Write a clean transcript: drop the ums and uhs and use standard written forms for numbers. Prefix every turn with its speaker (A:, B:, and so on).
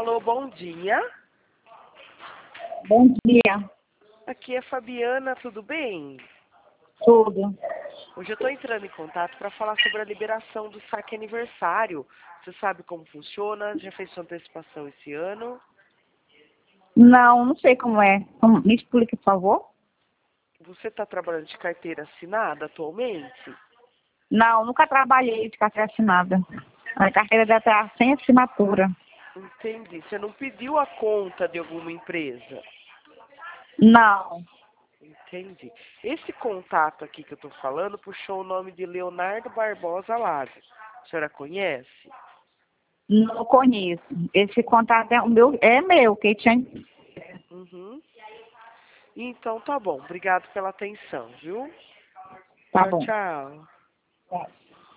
A: Alô, bom dia.
B: Bom dia.
A: Aqui é Fabiana, tudo bem?
B: Tudo.
A: Hoje eu estou entrando em contato para falar sobre a liberação do saque aniversário. Você sabe como funciona? Já fez sua antecipação esse ano?
B: Não sei como é. Me explique, por favor.
A: Você está trabalhando de carteira assinada atualmente?
B: Não, nunca trabalhei de carteira assinada. A carteira deve estar sem assinatura.
A: Entendi. Você não pediu a conta de alguma empresa?
B: Não,
A: Entendi. Esse contato aqui que eu estou falando puxou o nome de Leonardo Barbosa Lago. A senhora conhece?
B: não conheço. Esse contato é meu, que tinha.
A: Uhum. Então tá bom. Obrigado pela atenção, viu?
B: Tá
A: Tchau,
B: bom.
A: tchau.
B: Tá.